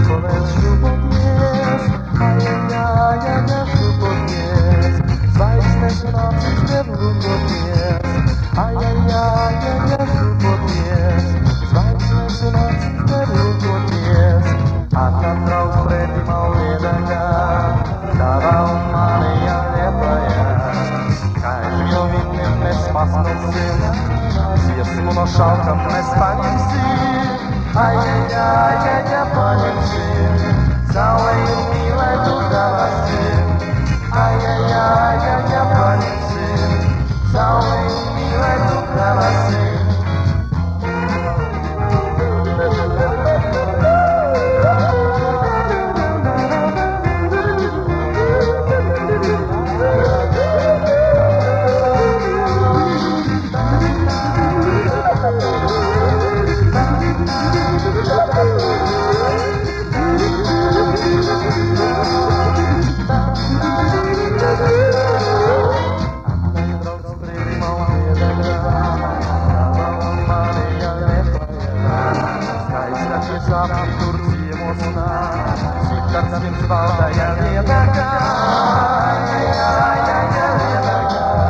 deszczu podnieść, ajajaj, deszczu podnieść, zajście nocy śpiewu podnieść, ajajaj, deszczu podnieść, zajście nocy śpiewu podnieść, a tam drog spredi mal wiedaga, dawał Maria lepaja, kaj miłowitnym nespasną syn, zjesł mu noszalką nespanim syn, ajajaj, panim syn, całej miłe tu dała syn, ajajaj, panim syn, całej miłe tu dała syn. Turcji mocna, świetla więc woda, ja nie taka, ja nie taka.